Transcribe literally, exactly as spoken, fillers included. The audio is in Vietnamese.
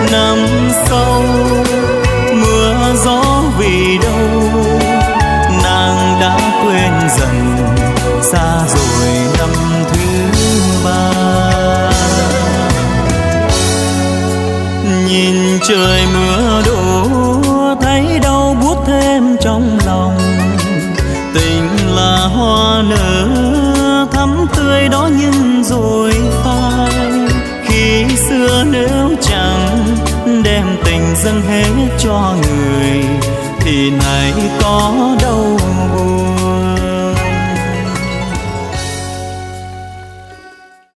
nằm sâu, mưa gió vì đâu nàng đã quên dần, xa rồi năm thứ ba. Nhìn trời mưa đổ thấy đau buốt thêm trong lòng, tình là hoa nở thắm tươi đó nhưng rồi phai. Khi xưa nếu chẳng đem tình dâng hết cho người thì nay có đâu buồn.